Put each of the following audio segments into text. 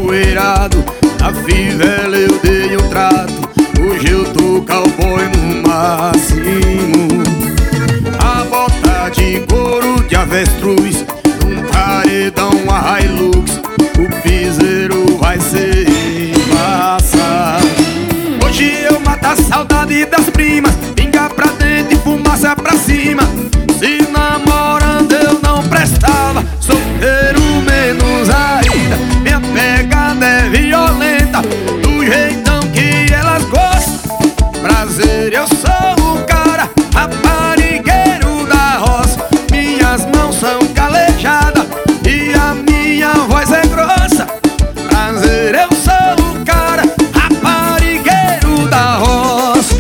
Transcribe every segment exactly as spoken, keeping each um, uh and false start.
empoeirado, na fivela eu dei um trato. Hoje eu tô cowboy no máximo. A bota de couro de avestruz, num paredão a Hilux, o piseiro vai ser embaçado. Hoje eu mato a saudade das primas, pinga pra dentro e fumaça pra cima. Se namorando eu não prestava, solteiro menos ainda. Minha pegada é violenta, do jeitão que elas gostam. Prazer, eu sou o cara, raparigueiro da roça. Minhas mãos são calejadas e a minha voz é grossa. Prazer, eu sou o cara, raparigueiro da roça.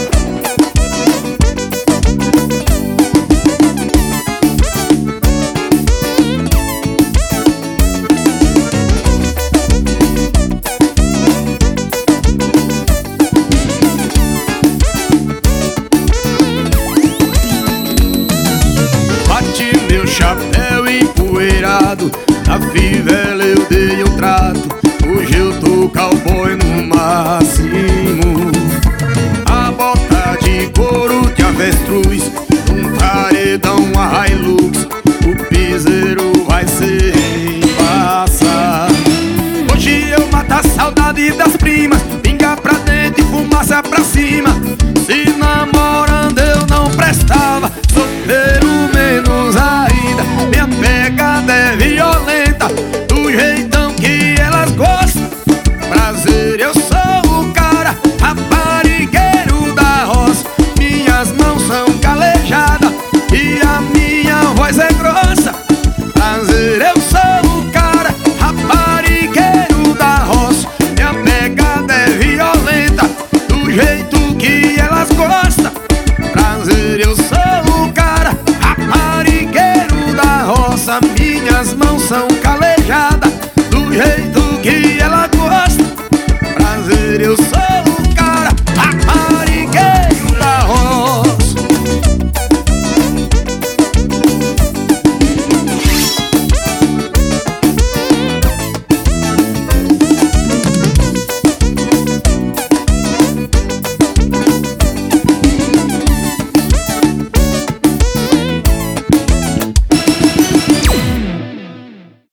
Bate meu chapéu empoeirado, na fivela eu dei um trato. Hoje eu tô cowboy no máximo. A bota de couro de avestruz, num paredão a Hilux, o piseiro vai ser embaçado. Hoje eu mato a saudade das primas, pinga pra dentro e fumaça pra cima. Se namorando eu não prestava,